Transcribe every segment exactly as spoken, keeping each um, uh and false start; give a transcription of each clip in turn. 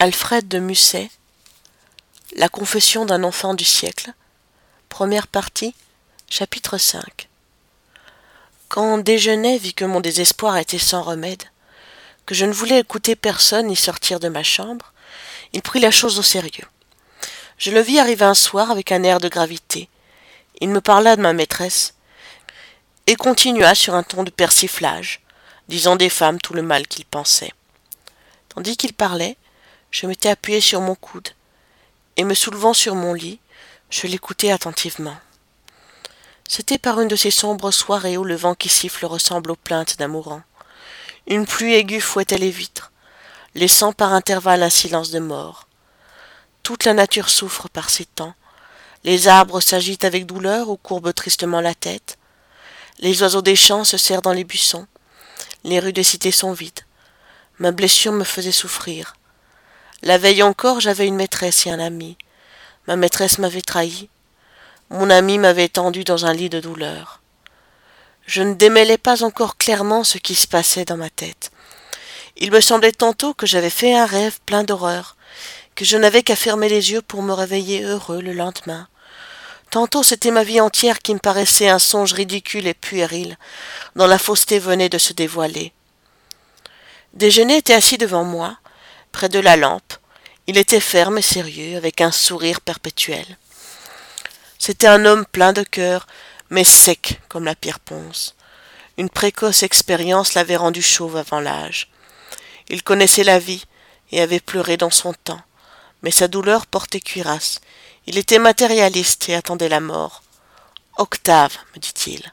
Alfred de Musset, La confession d'un enfant du siècle, première partie, chapitre cinq. Quand Desgenais vit que mon désespoir était sans remède, que je ne voulais écouter personne ni sortir de ma chambre, il prit la chose au sérieux. Je le vis arriver un soir avec un air de gravité. Il me parla de ma maîtresse et continua sur un ton de persiflage, disant des femmes tout le mal qu'il pensait. Tandis qu'il parlait, je m'étais appuyé sur mon coude, et me soulevant sur mon lit, je l'écoutais attentivement. C'était par une de ces sombres soirées où le vent qui siffle ressemble aux plaintes d'un mourant. Une pluie aiguë fouettait les vitres, laissant par intervalles un silence de mort. Toute la nature souffre par ces temps. Les arbres s'agitent avec douleur ou courbent tristement la tête. Les oiseaux des champs se serrent dans les buissons. Les rues des cités sont vides. Ma blessure me faisait souffrir. La veille encore, j'avais une maîtresse et un ami. Ma maîtresse m'avait trahi. Mon ami m'avait étendu dans un lit de douleur. Je ne démêlais pas encore clairement ce qui se passait dans ma tête. Il me semblait tantôt que j'avais fait un rêve plein d'horreur, que je n'avais qu'à fermer les yeux pour me réveiller heureux le lendemain. Tantôt c'était ma vie entière qui me paraissait un songe ridicule et puéril, dont la fausseté venait de se dévoiler. Desgenais était assis devant moi, près de la lampe. Il était ferme et sérieux, avec un sourire perpétuel. C'était un homme plein de cœur, mais sec comme la pierre ponce. Une précoce expérience l'avait rendu chauve avant l'âge. Il connaissait la vie et avait pleuré dans son temps, mais sa douleur portait cuirasse. Il était matérialiste et attendait la mort. « Octave, me dit-il,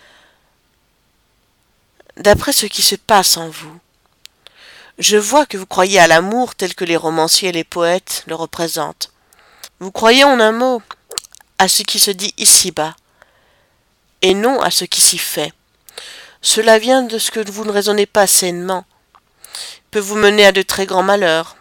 d'après ce qui se passe en vous, je vois que vous croyez à l'amour tel que les romanciers et les poètes le représentent. Vous croyez en un mot à ce qui se dit ici-bas, et non à ce qui s'y fait. Cela vient de ce que vous ne raisonnez pas sainement, peut vous mener à de très grands malheurs.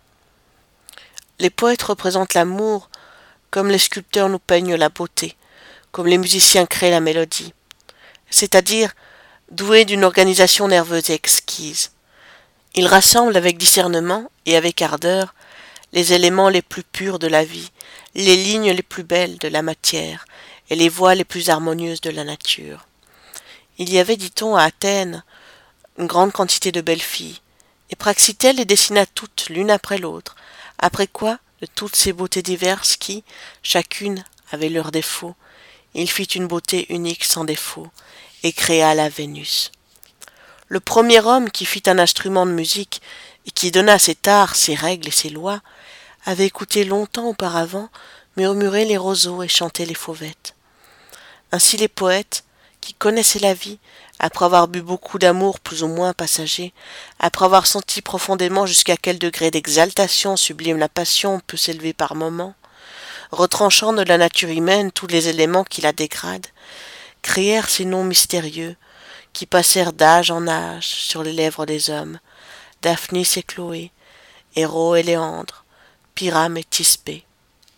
Les poètes représentent l'amour comme les sculpteurs nous peignent la beauté, comme les musiciens créent la mélodie, c'est-à-dire doués d'une organisation nerveuse exquise. Ils rassemblent avec discernement et avec ardeur les éléments les plus purs de la vie, les lignes les plus belles de la matière et les voix les plus harmonieuses de la nature. Il y avait, dit-on, à Athènes, une grande quantité de belles filles, et Praxitèle les dessina toutes l'une après l'autre, après quoi, de toutes ces beautés diverses qui, chacune, avait leurs défauts, il fit une beauté unique sans défaut, et créa la Vénus. Le premier homme qui fit un instrument de musique et qui donna cet art, ses règles et ses lois, avait écouté longtemps auparavant murmurer les roseaux et chanter les fauvettes. Ainsi les poètes, qui connaissaient la vie, après avoir bu beaucoup d'amour plus ou moins passager, après avoir senti profondément jusqu'à quel degré d'exaltation sublime la passion peut s'élever par moments, retranchant de la nature humaine tous les éléments qui la dégradent, créèrent ces noms mystérieux, qui passèrent d'âge en âge sur les lèvres des hommes, Daphnis et Chloé, Héro et Léandre, Pyrame et Thisbé.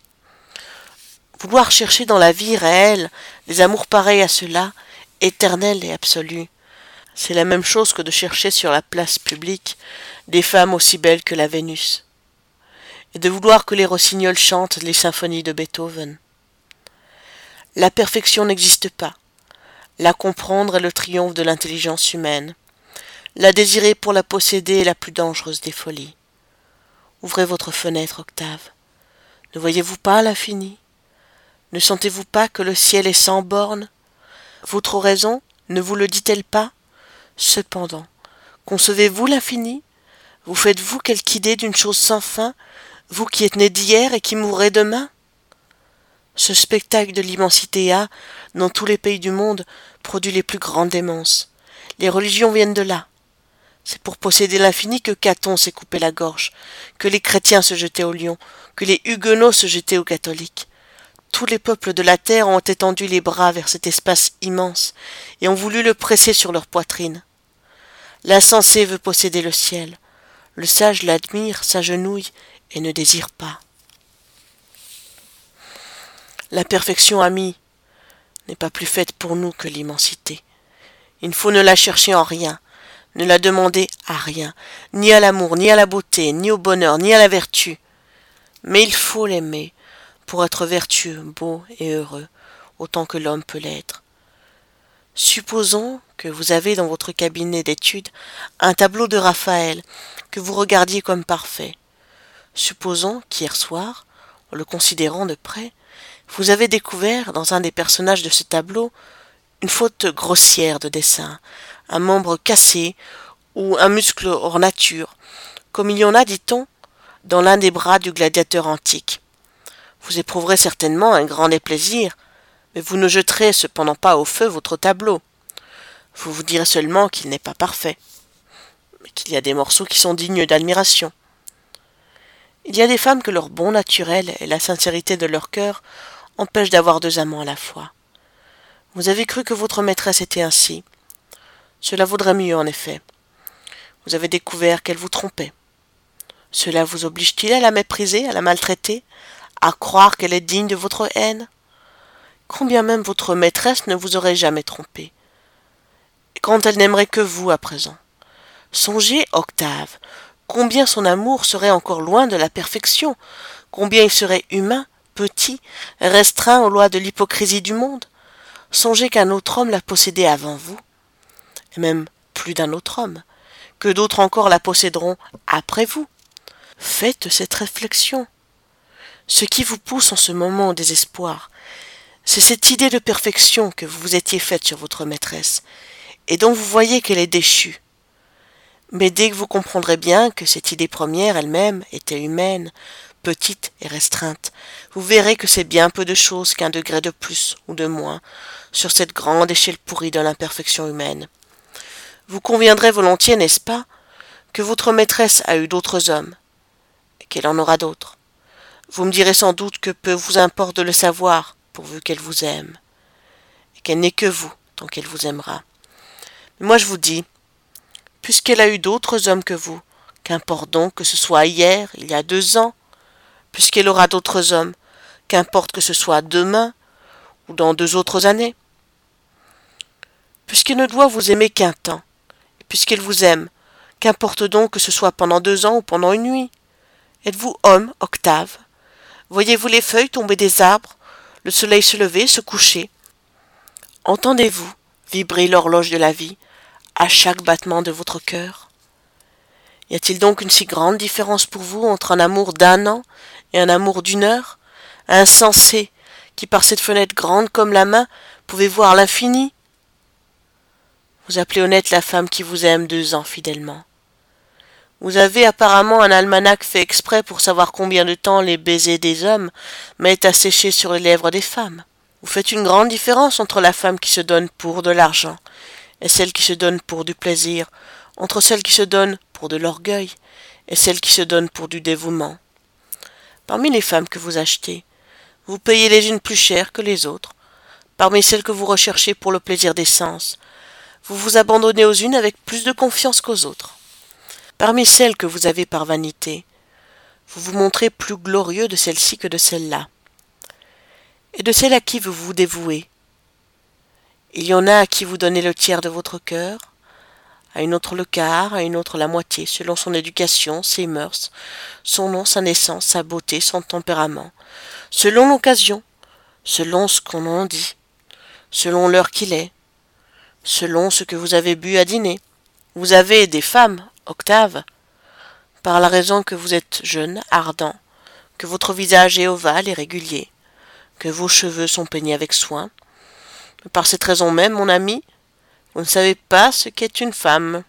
Vouloir chercher dans la vie réelle des amours pareils à ceux-là, éternels et absolus, c'est la même chose que de chercher sur la place publique des femmes aussi belles que la Vénus, et de vouloir que les rossignols chantent les symphonies de Beethoven. La perfection n'existe pas. La comprendre est le triomphe de l'intelligence humaine. La désirer pour la posséder est la plus dangereuse des folies. Ouvrez votre fenêtre, Octave. Ne voyez-vous pas l'infini? Ne sentez-vous pas que le ciel est sans bornes? Votre oraison ne vous le dit-elle pas? Cependant, concevez-vous l'infini? Vous faites-vous quelque idée d'une chose sans fin, vous qui êtes né d'hier et qui mourrez demain? Ce spectacle de l'immensité a, dans tous les pays du monde, produit les plus grandes démences. Les religions viennent de là. C'est pour posséder l'infini que Caton s'est coupé la gorge, que les chrétiens se jetaient au lion, que les huguenots se jetaient aux catholiques. Tous les peuples de la terre ont étendu les bras vers cet espace immense et ont voulu le presser sur leur poitrine. L'insensé veut posséder le ciel. Le sage l'admire, s'agenouille et ne désire pas. La perfection, amie, n'est pas plus faite pour nous que l'immensité. Il faut ne la chercher en rien, Ne la demandez à rien, ni à l'amour, ni à la beauté, ni au bonheur, ni à la vertu. Mais il faut l'aimer pour être vertueux, beau et heureux, autant que l'homme peut l'être. Supposons que vous avez dans votre cabinet d'études un tableau de Raphaël que vous regardiez comme parfait. Supposons qu'hier soir, en le considérant de près, vous avez découvert dans un des personnages de ce tableau une faute grossière de dessin, un membre cassé ou un muscle hors nature, comme il y en a, dit-on, dans l'un des bras du gladiateur antique. Vous éprouverez certainement un grand déplaisir, mais vous ne jeterez cependant pas au feu votre tableau. Vous vous direz seulement qu'il n'est pas parfait, mais qu'il y a des morceaux qui sont dignes d'admiration. Il y a des femmes que leur bon naturel et la sincérité de leur cœur empêchent d'avoir deux amants à la fois. Vous avez cru que votre maîtresse était ainsi. Cela vaudrait mieux, en effet. Vous avez découvert qu'elle vous trompait. Cela vous oblige-t-il à la mépriser, à la maltraiter, à croire qu'elle est digne de votre haine? Combien même votre maîtresse ne vous aurait jamais trompé? Et quand elle n'aimerait que vous à présent? Songez, Octave, combien son amour serait encore loin de la perfection, combien il serait humain, petit, restreint aux lois de l'hypocrisie du monde. Songez qu'un autre homme l'a possédée avant vous, et même plus d'un autre homme, que d'autres encore la posséderont après vous. Faites cette réflexion. Ce qui vous pousse en ce moment au désespoir, c'est cette idée de perfection que vous vous étiez faite sur votre maîtresse, et dont vous voyez qu'elle est déchue. Mais dès que vous comprendrez bien que cette idée première elle-même était humaine, petite et restreinte, vous verrez que c'est bien peu de choses qu'un degré de plus ou de moins sur cette grande échelle pourrie de l'imperfection humaine. Vous conviendrez volontiers, n'est-ce pas, que votre maîtresse a eu d'autres hommes, et qu'elle en aura d'autres. Vous me direz sans doute que peu vous importe de le savoir, pourvu qu'elle vous aime, et qu'elle n'est que vous, tant qu'elle vous aimera. Mais moi je vous dis, puisqu'elle a eu d'autres hommes que vous, qu'importe donc que ce soit hier, il y a deux ans, puisqu'elle aura d'autres hommes, qu'importe que ce soit demain, ou dans deux autres années. Puisqu'elle ne doit vous aimer qu'un temps, et puisqu'elle vous aime, qu'importe donc que ce soit pendant deux ans ou pendant une nuit. Êtes-vous homme, Octave? Voyez-vous les feuilles tomber des arbres, le soleil se lever, se coucher? Entendez-vous vibrer l'horloge de la vie à chaque battement de votre cœur? Y a-t-il donc une si grande différence pour vous entre un amour d'un an et un amour d'une heure, insensé, qui par cette fenêtre grande comme la main pouvez voir l'infini? Vous appelez honnête la femme qui vous aime deux ans fidèlement. Vous avez apparemment un almanach fait exprès pour savoir combien de temps les baisers des hommes mettent à sécher sur les lèvres des femmes. Vous faites une grande différence entre la femme qui se donne pour de l'argent et celle qui se donne pour du plaisir, entre celle qui se donne pour de l'orgueil et celle qui se donne pour du dévouement. Parmi les femmes que vous achetez, vous payez les unes plus cher que les autres. Parmi celles que vous recherchez pour le plaisir des sens, vous vous abandonnez aux unes avec plus de confiance qu'aux autres. Parmi celles que vous avez par vanité, vous vous montrez plus glorieux de celle-ci que de celle-là. Et de celle à qui vous vous dévouez, il y en a à qui vous donnez le tiers de votre cœur, à une autre le quart, à une autre la moitié, selon son éducation, ses mœurs, son nom, sa naissance, sa beauté, son tempérament, selon l'occasion, selon ce qu'on en dit, selon l'heure qu'il est, selon ce que vous avez bu à dîner. Vous avez des femmes, Octave, par la raison que vous êtes jeune, ardent, que votre visage est ovale et régulier, que vos cheveux sont peignés avec soin. Mais par cette raison même, mon ami, vous ne savez pas ce qu'est une femme.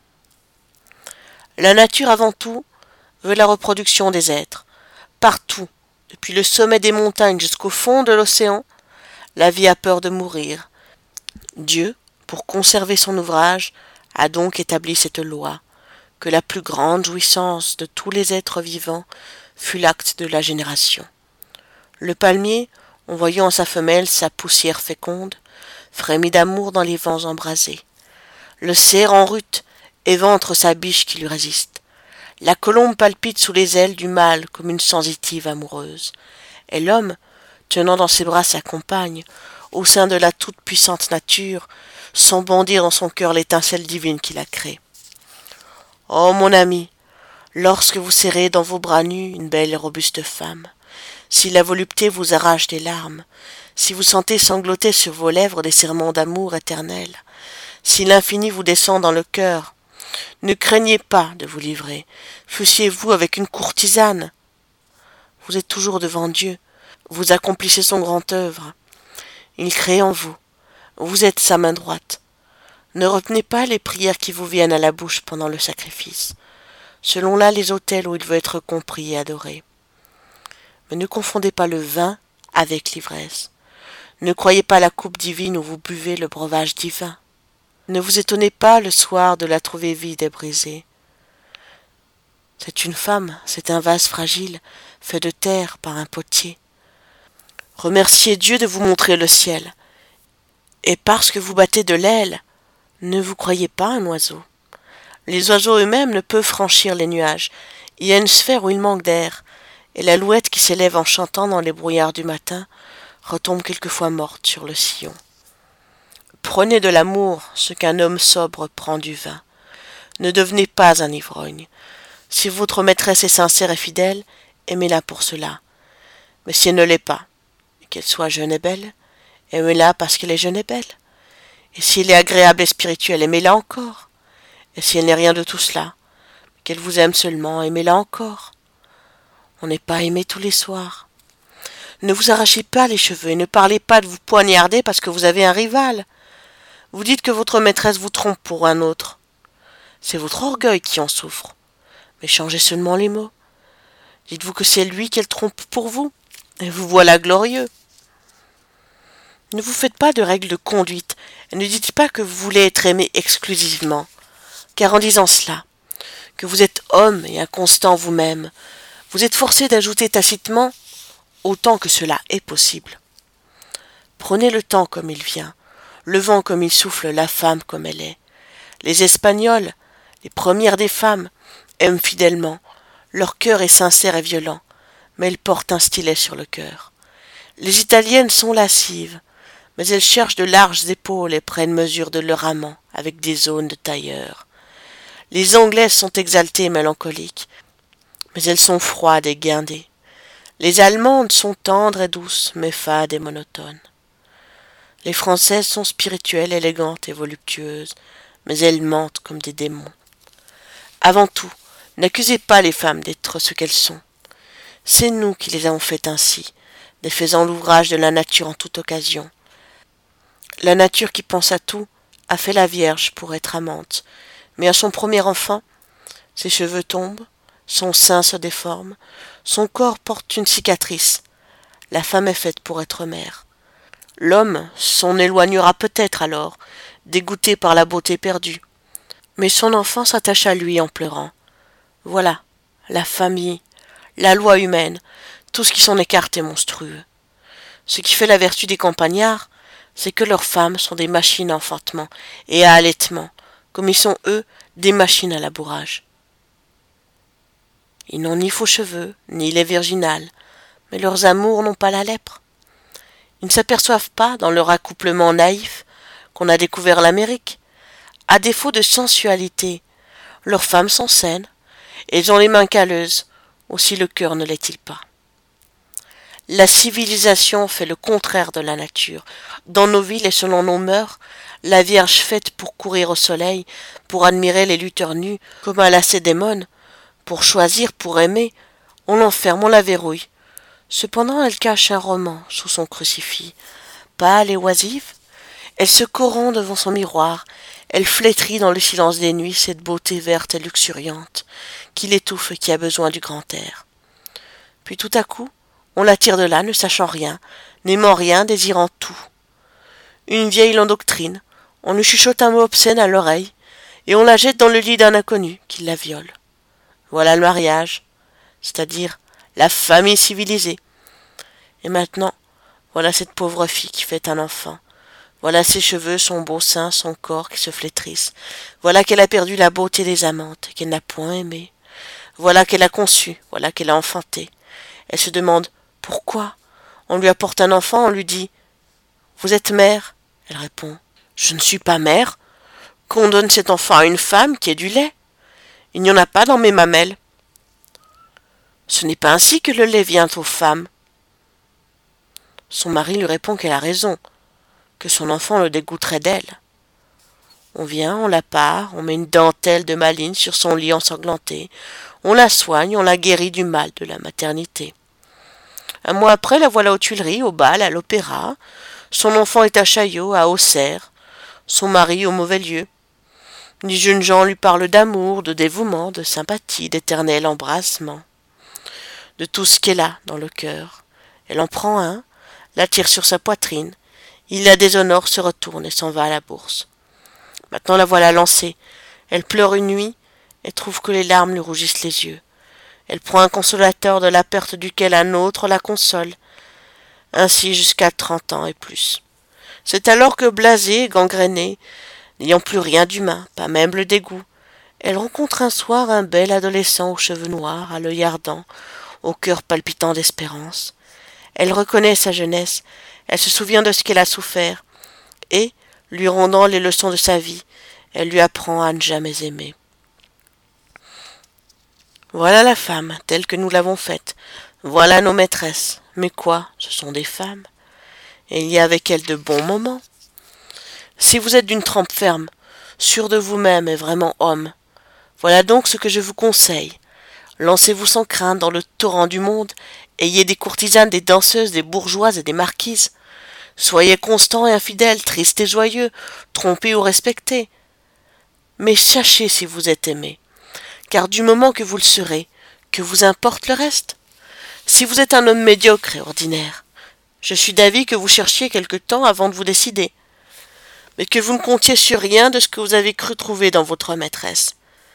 La nature avant tout veut la reproduction des êtres. Partout, depuis le sommet des montagnes jusqu'au fond de l'océan, la vie a peur de mourir. Dieu, pour conserver son ouvrage, a donc établi cette loi, que la plus grande jouissance de tous les êtres vivants fut l'acte de la génération. Le palmier, en voyant sa femelle sa poussière féconde, frémit d'amour dans les vents embrasés. Le cerf en rut éventre sa biche qui lui résiste. La colombe palpite sous les ailes du mâle comme une sensitive amoureuse. Et l'homme, tenant dans ses bras sa compagne, au sein de la toute-puissante nature, sent bondir dans son cœur l'étincelle divine qui la crée. Oh, mon ami, lorsque vous serrez dans vos bras nus une belle et robuste femme, si la volupté vous arrache des larmes, si vous sentez sangloter sur vos lèvres des serments d'amour éternel, si l'infini vous descend dans le cœur, ne craignez pas de vous livrer, fussiez-vous avec une courtisane. Vous êtes toujours devant Dieu, vous accomplissez son grand œuvre. Il crée en vous, vous êtes sa main droite. Ne retenez pas les prières qui vous viennent à la bouche pendant le sacrifice, selon là les autels où il veut être compris et adoré. Mais ne confondez pas le vin avec l'ivresse. Ne croyez pas la coupe divine où vous buvez le breuvage divin. Ne vous étonnez pas le soir de la trouver vide et brisée. C'est une femme, c'est un vase fragile, fait de terre par un potier. Remerciez Dieu de vous montrer le ciel. Et parce que vous battez de l'aile, ne vous croyez pas un oiseau. Les oiseaux eux-mêmes ne peuvent franchir les nuages. Il y a une sphère où il manque d'air, et l'alouette qui s'élève en chantant dans les brouillards du matin retombe quelquefois morte sur le sillon. Prenez de l'amour ce qu'un homme sobre prend du vin. Ne devenez pas un ivrogne. Si votre maîtresse est sincère et fidèle, aimez-la pour cela. Mais si elle ne l'est pas, et qu'elle soit jeune et belle, aimez-la parce qu'elle est jeune et belle. Et si elle est agréable et spirituelle, aimez-la encore. Et si elle n'est rien de tout cela, qu'elle vous aime seulement, aimez-la encore. On n'est pas aimé tous les soirs. Ne vous arrachez pas les cheveux et ne parlez pas de vous poignarder parce que vous avez un rival. Vous dites que votre maîtresse vous trompe pour un autre. C'est votre orgueil qui en souffre. Mais changez seulement les mots. Dites-vous que c'est lui qu'elle trompe pour vous, et vous voilà glorieux. Ne vous faites pas de règles de conduite, et ne dites pas que vous voulez être aimé exclusivement, car en disant cela, que vous êtes homme et inconstant vous-même, vous êtes forcé d'ajouter tacitement autant que cela est possible. Prenez le temps comme il vient, le vent comme il souffle, la femme comme elle est. Les Espagnols, les premières des femmes, aiment fidèlement, leur cœur est sincère et violent, mais elles portent un stylet sur le cœur. Les Italiennes sont lascives, mais elles cherchent de larges épaules et prennent mesure de leur amant avec des aunes de tailleur. Les Anglaises sont exaltées et mélancoliques, mais elles sont froides et guindées. Les Allemandes sont tendres et douces, mais fades et monotones. Les Françaises sont spirituelles, élégantes et voluptueuses, mais elles mentent comme des démons. Avant tout, n'accusez pas les femmes d'être ce qu'elles sont. C'est nous qui les avons faites ainsi, défaisant l'ouvrage de la nature en toute occasion. La nature qui pense à tout a fait la Vierge pour être amante, mais à son premier enfant, ses cheveux tombent, son sein se déforme, son corps porte une cicatrice. La femme est faite pour être mère. L'homme s'en éloignera peut-être alors, dégoûté par la beauté perdue, mais son enfant s'attache à lui en pleurant. Voilà, la famille, la loi humaine, tout ce qui s'en écarte est monstrueux. Ce qui fait la vertu des campagnards, c'est que leurs femmes sont des machines à enfantement et à allaitement, comme ils sont, eux, des machines à labourage. Ils n'ont ni faux cheveux, ni lait virginal, mais leurs amours n'ont pas la lèpre. Ils ne s'aperçoivent pas, dans leur accouplement naïf, qu'on a découvert l'Amérique. À défaut de sensualité, leurs femmes sont saines, et elles ont les mains calleuses, aussi le cœur ne l'est-il pas. La civilisation fait le contraire de la nature. Dans nos villes et selon nos mœurs, la Vierge faite pour courir au soleil, pour admirer les lutteurs nus comme un lacédémone, pour choisir, pour aimer, on l'enferme, on la verrouille. Cependant elle cache un roman sous son crucifix. Pâle et oisive, elle se corrompt devant son miroir, elle flétrit dans le silence des nuits cette beauté verte et luxuriante, qui l'étouffe et qui a besoin du grand air. Puis tout à coup, on la tire de là, ne sachant rien, n'aimant rien, désirant tout. Une vieille l'endoctrine, on lui chuchote un mot obscène à l'oreille, et on la jette dans le lit d'un inconnu qui la viole. Voilà le mariage, c'est-à-dire la famille civilisée. Et maintenant, voilà cette pauvre fille qui fait un enfant. Voilà ses cheveux, son beau sein, son corps qui se flétrissent. Voilà qu'elle a perdu la beauté des amantes, qu'elle n'a point aimé. Voilà qu'elle a conçu, voilà qu'elle a enfanté. Elle se demande pourquoi. On lui apporte un enfant, on lui dit « Vous êtes mère ?» Elle répond « Je ne suis pas mère. Qu'on donne cet enfant à une femme qui ait du lait. » Il n'y en a pas dans mes mamelles. Ce n'est pas ainsi que le lait vient aux femmes. Son mari lui répond qu'elle a raison, que son enfant le dégoûterait d'elle. On vient, on la pare, on met une dentelle de malines sur son lit ensanglanté, on la soigne, on la guérit du mal de la maternité. Un mois après, la voilà aux Tuileries, au bal, à l'opéra. Son enfant est à Chaillot, à Auxerre, son mari au mauvais lieu. Les jeunes gens lui parlent d'amour, de dévouement, de sympathie, d'éternel embrassement, de tout ce qu'elle a dans le cœur. Elle en prend un, l'attire sur sa poitrine, il la déshonore, se retourne et s'en va à la bourse. Maintenant la voilà lancée. Elle pleure une nuit et trouve que les larmes lui rougissent les yeux. Elle prend un consolateur de la perte duquel un autre la console. Ainsi jusqu'à trente ans et plus. C'est alors que blasée, gangrénée, n'ayant plus rien d'humain, pas même le dégoût, elle rencontre un soir un bel adolescent aux cheveux noirs, à l'œil ardent, au cœur palpitant d'espérance. Elle reconnaît sa jeunesse, elle se souvient de ce qu'elle a souffert, et, lui rendant les leçons de sa vie, elle lui apprend à ne jamais aimer. Voilà la femme, telle que nous l'avons faite. Voilà nos maîtresses. Mais quoi, ce sont des femmes. Et il y a avec elles de bons moments. Si vous êtes d'une trempe ferme, sûr de vous-même et vraiment homme, voilà donc ce que je vous conseille. Lancez-vous sans crainte dans le torrent du monde, ayez des courtisanes, des danseuses, des bourgeoises et des marquises. Soyez constant et infidèle, triste et joyeux, trompé ou respecté. Mais sachez si vous êtes aimé. Car du moment que vous le serez, que vous importe le reste? Si vous êtes un homme médiocre et ordinaire, je suis d'avis que vous cherchiez quelque temps avant de vous décider, mais que vous ne comptiez sur rien de ce que vous avez cru trouver dans votre maîtresse.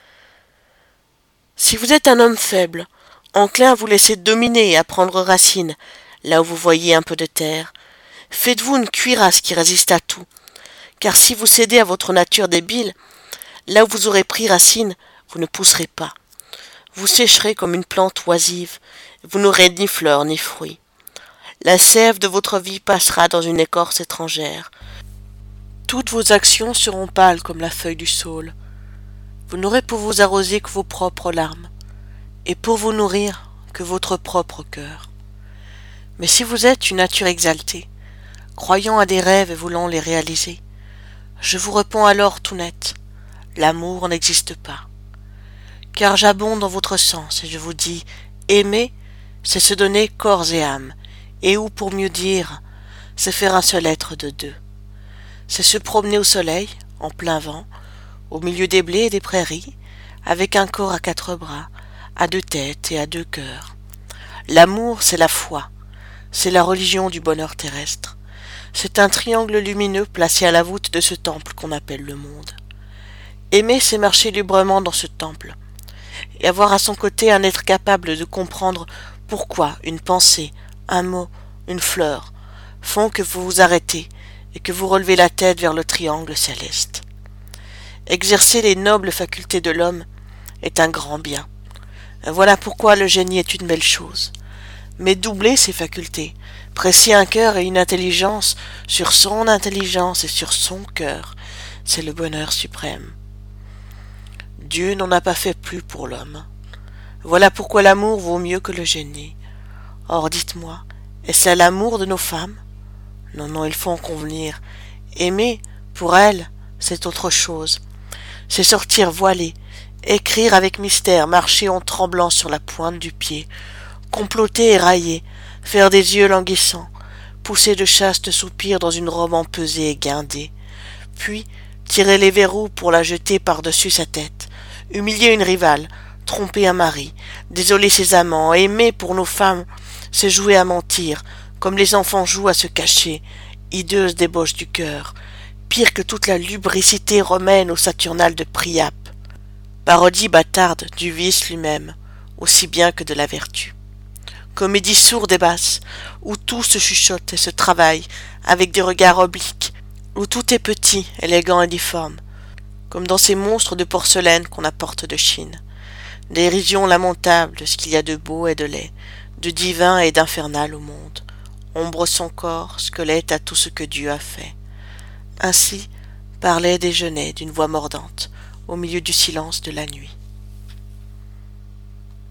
Si vous êtes un homme faible, enclin à vous laisser dominer et à prendre racine, là où vous voyez un peu de terre, faites-vous une cuirasse qui résiste à tout, car si vous cédez à votre nature débile, là où vous aurez pris racine, vous ne pousserez pas. Vous sécherez comme une plante oisive, vous n'aurez ni fleurs ni fruits. La sève de votre vie passera dans une écorce étrangère. Toutes vos actions seront pâles comme la feuille du saule. Vous n'aurez pour vous arroser que vos propres larmes, et pour vous nourrir que votre propre cœur. Mais si vous êtes une nature exaltée, croyant à des rêves et voulant les réaliser, je vous réponds alors tout net, l'amour n'existe pas. Car j'abonde dans votre sens et je vous dis, aimer, c'est se donner corps et âme, et ou pour mieux dire, c'est faire un seul être de deux. C'est se promener au soleil, en plein vent, au milieu des blés et des prairies, avec un corps à quatre bras, à deux têtes et à deux cœurs. L'amour, c'est la foi, c'est la religion du bonheur terrestre. C'est un triangle lumineux placé à la voûte de ce temple qu'on appelle le monde. Aimer, c'est marcher librement dans ce temple, et avoir à son côté un être capable de comprendre pourquoi une pensée, un mot, une fleur font que vous vous arrêtez et que vous relevez la tête vers le triangle céleste. Exercer les nobles facultés de l'homme est un grand bien. Voilà pourquoi le génie est une belle chose. Mais doubler ses facultés, presser un cœur et une intelligence sur son intelligence et sur son cœur, c'est le bonheur suprême. Dieu n'en a pas fait plus pour l'homme. Voilà pourquoi l'amour vaut mieux que le génie. Or, dites-moi, est-ce là l'amour de nos femmes? Non, non, il faut en convenir. Aimer, pour elles, c'est autre chose. C'est sortir voilé, écrire avec mystère, marcher en tremblant sur la pointe du pied, comploter et railler, faire des yeux languissants, pousser de chastes soupirs dans une robe empesée et guindée, puis tirer les verrous pour la jeter par-dessus sa tête, humilier une rivale, tromper un mari, désoler ses amants, aimer pour nos femmes, c'est jouer à mentir, comme les enfants jouent à se cacher, hideuse débauche du cœur, pire que toute la lubricité romaine au Saturnal de Priape, parodie bâtarde du vice lui-même, aussi bien que de la vertu. Comédie sourde et basse, où tout se chuchote et se travaille, avec des regards obliques, où tout est petit, élégant et difforme, comme dans ces monstres de porcelaine qu'on apporte de Chine. Dérision lamentable de ce qu'il y a de beau et de laid, de divin et d'infernal au monde. Ombre sans corps, squelette à tout ce que Dieu a fait. Ainsi parlait Desgenais d'une voix mordante, au milieu du silence de la nuit.